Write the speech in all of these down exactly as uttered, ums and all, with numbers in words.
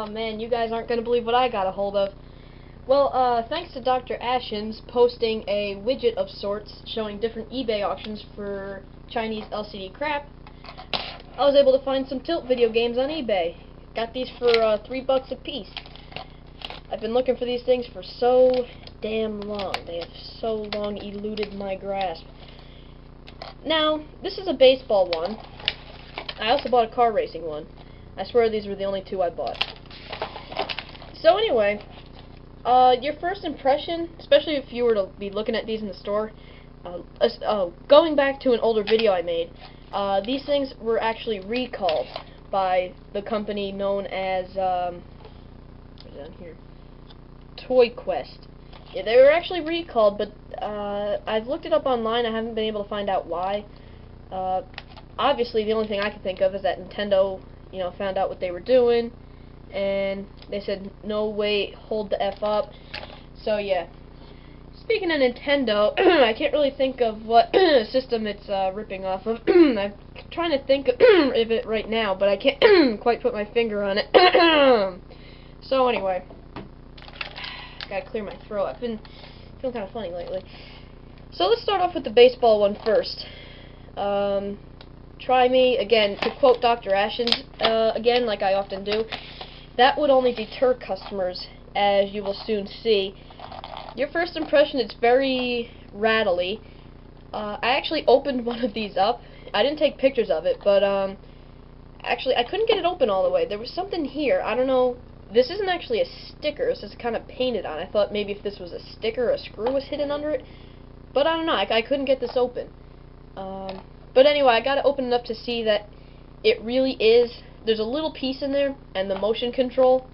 Oh man, you guys aren't going to believe what I got a hold of. Well, uh, thanks to Doctor Ashens posting a widget of sorts showing different eBay auctions for Chinese L C D crap, I was able to find some Tilt video games on eBay. Got these for uh, three bucks a piece. I've been looking for these things for so damn long. They have so long eluded my grasp. Now, this is a baseball one. I also bought a car racing one. I swear these were the only two I bought. So anyway, uh, your first impression, especially if you were to be looking at these in the store, uh, uh, going back to an older video I made, uh, these things were actually recalled by the company known as, um, what's down here? Toy Quest. Yeah, they were actually recalled, but uh, I've looked it up online. I haven't been able to find out why. Uh, obviously, the only thing I can think of is that Nintendo, you know, found out what they were doing, and they said, no, wait, hold the F up. So, yeah. Speaking of Nintendo, I can't really think of what system it's uh, ripping off of. I'm trying to think of it right now, but I can't quite put my finger on it. So, anyway. Gotta clear my throat. I've been feeling kind of funny lately. So let's start off with the baseball one first. Um, try me, again, to quote Doctor Ashens, uh, again, like I often do, that would only deter customers, as you will soon see. Your first impression, it's very rattly. Uh, I actually opened one of these up. I didn't take pictures of it, but um, actually I couldn't get it open all the way. There was something here. I don't know. This isn't actually a sticker, this is kind of painted on. I thought maybe if this was a sticker, a screw was hidden under it. But I don't know, I, I couldn't get this open. Um, but anyway, I got it open enough to see that it really is, there's a little piece in there, and the motion control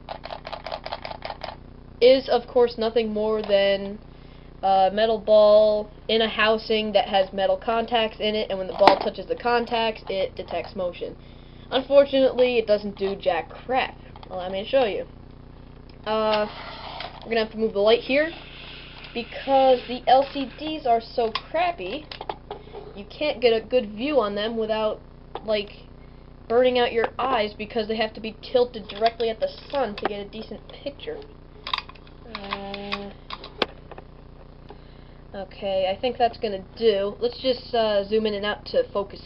is, of course, nothing more than a metal ball in a housing that has metal contacts in it, and when the ball touches the contacts, it detects motion. Unfortunately, it doesn't do jack crap. Allow me to show you. Uh, we're gonna have to move the light here because the L C Ds are so crappy. You can't get a good view on them without, like, burning out your eyes because they have to be tilted directly at the sun to get a decent picture. Uh, okay, I think that's gonna do. Let's just uh, zoom in and out to focus.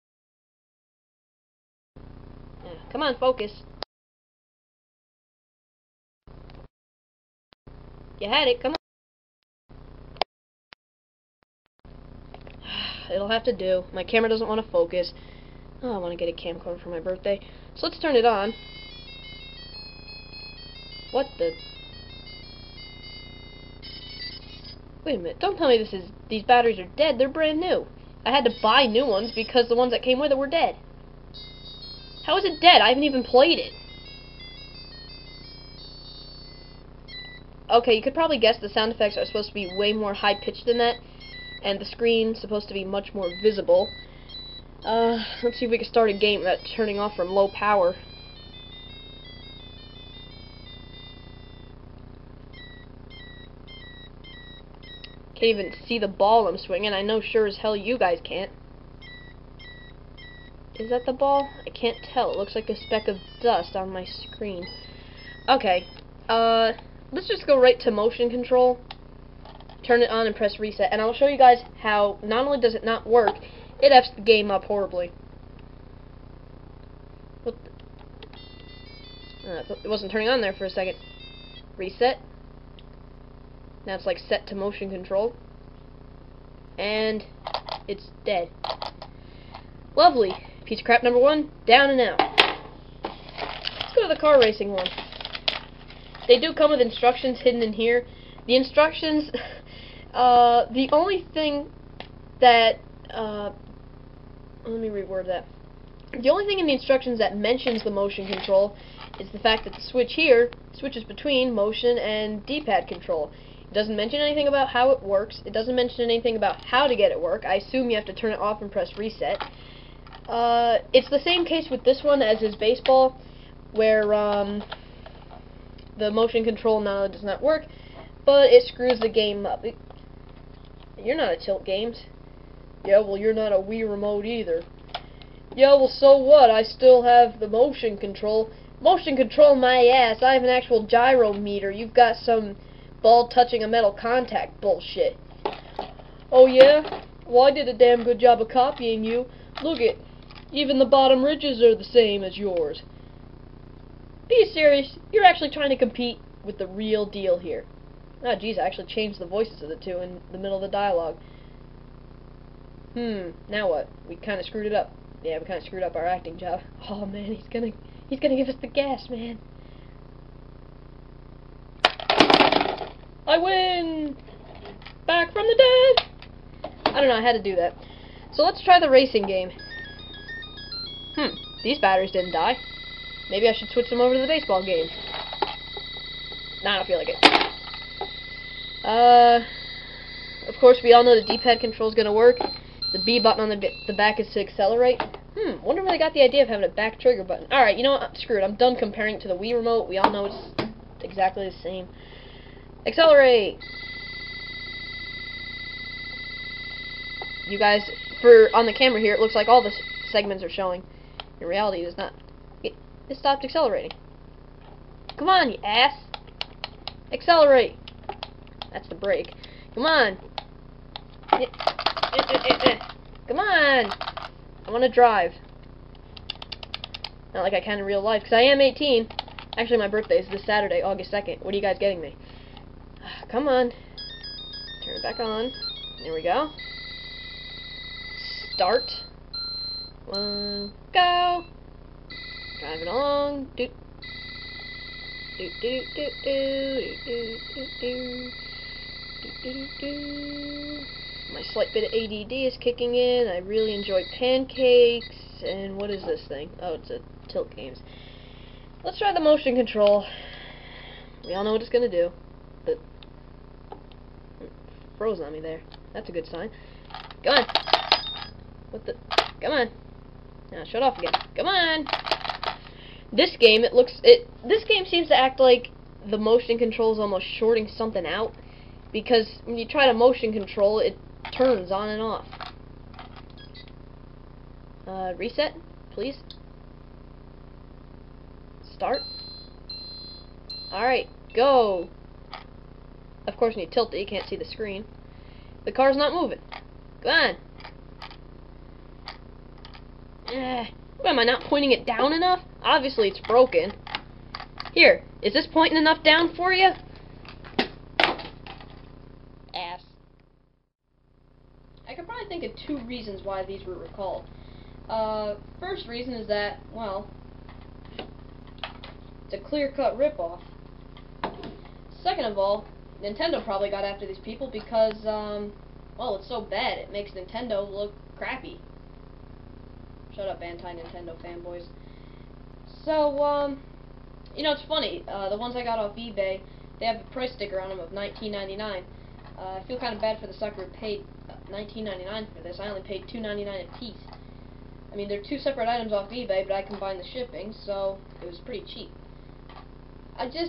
Yeah, come on, focus. You had it, come on. It'll have to do. My camera doesn't want to focus. Oh, I want to get a camcorder for my birthday. So let's turn it on. What the? Wait a minute. Don't tell me this is these batteries are dead. They're brand new. I had to buy new ones because the ones that came with it were dead. How is it dead? I haven't even played it. Okay, you could probably guess the sound effects are supposed to be way more high-pitched than that, and the screen's supposed to be much more visible. Uh, let's see if we can start a game without turning off from low power. Can't even see the ball I'm swinging. I know sure as hell you guys can't. Is that the ball? I can't tell. It looks like a speck of dust on my screen. Okay, uh... let's just go right to motion control, turn it on and press reset, and I'll show you guys how not only does it not work, it F's the game up horribly. What the? Uh, it wasn't turning on there for a second. Reset. Now it's like set to motion control. And it's dead. Lovely. Piece of crap number one, down and out. Let's go to the car racing one. They do come with instructions hidden in here. The instructions, uh, the only thing that, uh, let me reword that. The only thing in the instructions that mentions the motion control is the fact that the switch here switches between motion and D-pad control. It doesn't mention anything about how it works. It doesn't mention anything about how to get it work. I assume you have to turn it off and press reset. Uh, it's the same case with this one as is baseball, where, um... the motion control not only does not work, but it screws the game up. It, you're not a Tilt Games. Yeah, well, you're not a Wii Remote either. Yeah, well, so what? I still have the motion control. Motion control my ass. I have an actual gyro meter. You've got some ball touching a metal contact bullshit. Oh yeah? Well, I did a damn good job of copying you. Look it. Even the bottom ridges are the same as yours. Be serious. You're actually trying to compete with the real deal here. Oh, geez, I actually changed the voices of the two in the middle of the dialogue. Hmm, now what? We kind of screwed it up. Yeah, we kind of screwed up our acting job. Oh, man, he's gonna, he's gonna give us the gas, man. I win! Back from the dead! I don't know, I had to do that. So let's try the racing game. Hmm, these batteries didn't die. Maybe I should switch them over to the baseball game. Nah, I don't feel like it. Uh, of course, we all know the D-pad control is going to work. The B button on the, the back is to accelerate. Hmm, wonder where they got the idea of having a back trigger button. Alright, you know what? Screw it. I'm done comparing it to the Wii remote. We all know it's exactly the same. Accelerate! You guys, for on the camera here, it looks like all the segments are showing. In reality, it is not. It, it stopped accelerating. Come on, you ass! Accelerate! That's the brake. Come on! Come on! I want to drive. Not like I can in real life, because I am eighteen. Actually, my birthday is this Saturday, August second. What are you guys getting me? Come on. Turn it back on. There we go. Start. One, go. Driving along. Doot. Doot, doot, doot, doot, doot, doot, doot, doot, doot, doot. My slight bit of A D D is kicking in. I really enjoy pancakes. And what is this thing? Oh, it's a tilt games. Let's try the motion control. We all know what it's gonna do. But froze on me there. That's a good sign. Come on. What the? Come on. Now shut off again. Come on. This game, it looks it. This game seems to act like the motion control is almost shorting something out, because when you try to motion control, it turns on and off. Uh, reset, please. Start. Alright, go. Of course, when you tilt it, you can't see the screen. The car's not moving. Come on. Eh, what, am I not pointing it down enough? Obviously, it's broken. Here, is this pointing enough down for you? Ass. I could probably think of two reasons why these were recalled. Uh, first reason is that, well, it's a clear-cut ripoff. Second of all, Nintendo probably got after these people because, um, well, it's so bad it makes Nintendo look crappy. Shut up, anti-Nintendo fanboys. So, um, you know, it's funny. Uh, the ones I got off eBay, they have a price sticker on them of nineteen ninety-nine. Uh, I feel kind of bad for the sucker who paid nineteen ninety-nine for this. I only paid two ninety-nine a piece. I mean, they're two separate items off eBay, but I combined the shipping, so it was pretty cheap. I just,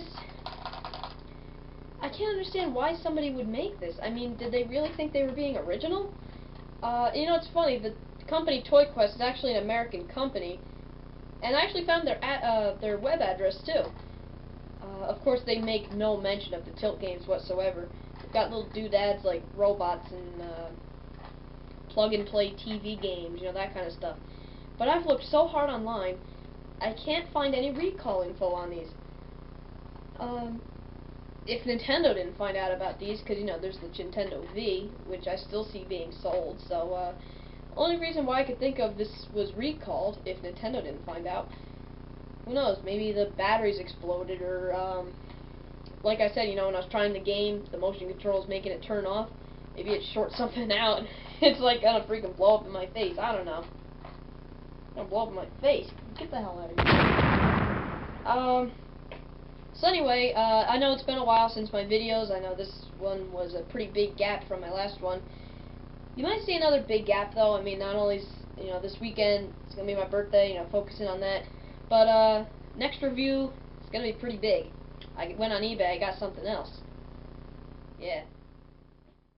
I can't understand why somebody would make this. I mean, did they really think they were being original? Uh, you know, it's funny, the company Toy Quest is actually an American company, and I actually found their ad, uh, their web address too. Uh, of course, they make no mention of the tilt games whatsoever. They've got little doodads like robots and uh, plug-and-play T V games, you know, that kind of stuff. But I've looked so hard online, I can't find any recall info on these. Um, if Nintendo didn't find out about these, because, you know, there's the Nintendo V, which I still see being sold, so, uh, only reason why I could think of this was recalled, if Nintendo didn't find out. Who knows, maybe the batteries exploded, or, um, like I said, you know, when I was trying the game, the motion control is making it turn off. Maybe it shorts something out, it's like gonna freaking blow up in my face, I don't know. Gonna blow up in my face. Get the hell out of here. Um, so anyway, uh, I know it's been a while since my videos. I know this one was a pretty big gap from my last one. You might see another big gap, though. I mean, not only, you know, this weekend, it's gonna be my birthday, you know, focusing on that. But, uh, next review, it's gonna be pretty big. I went on eBay, I got something else. Yeah.